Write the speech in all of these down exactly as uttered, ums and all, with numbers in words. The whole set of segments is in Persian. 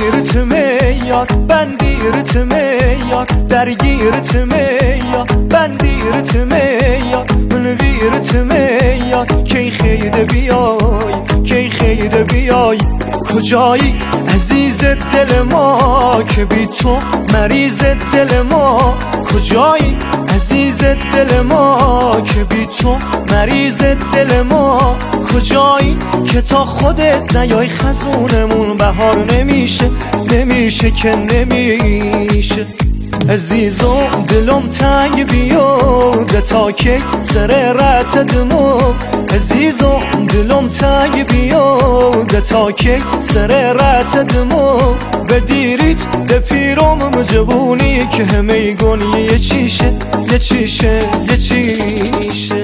گیرتم یار بندیرتم یار درگیرتم یار بندیرتم یار منویرتم یار کی خیر بیای کی خیر بیای کجایی عزیز دل ما که بی تو مریض دل ما کجایی عزیز دل ما که بی تو مریض دل ما کجایی که تا خودت نیای خزونمون بهار نمیشه نمیشه که نمیشه عزیزم دلم تنگ بیاده تا که سر رت دمو عزیزم دلم تنگ بیاده تا که سر رت دمو بدیریت به پیرم جوونی که همه گونی یه چیشه یه چیشه یه چیشه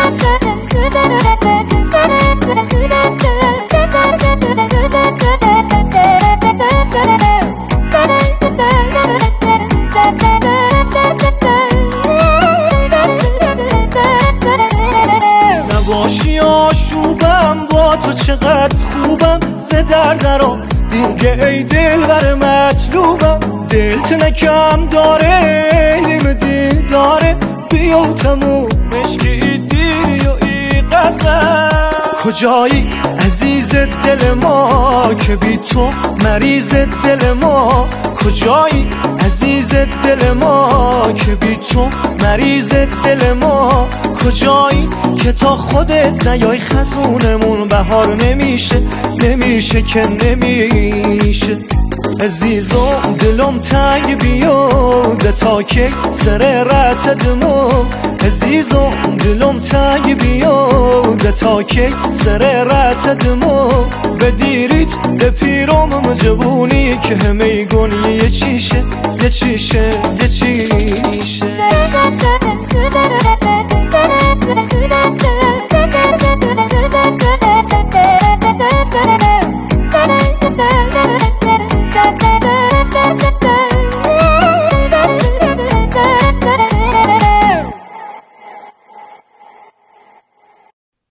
نباشی آشوبم با تو چقدر خوبم سه در درام دیگه ای دل بر مطلوبم دلت نکم داره نیم دل داره بیا تمومش که دیری و ای قدر کجایی عزیز دل ما که بی تو مریض دل ما کجایی عزیز دل ما که بی تو مریض دل ما کجایی که تا خودت نیای خزونمون بهار نمیشه نمیشه که نمیشه عزیزم دلم تنگ بیاده تا که سر رت دمو عزیزم دلم تنگ بیاده تا که سر رت دمو بدیریت به پیرم جوونی که همه گونی یه چیشه یه چیشه یه چیشه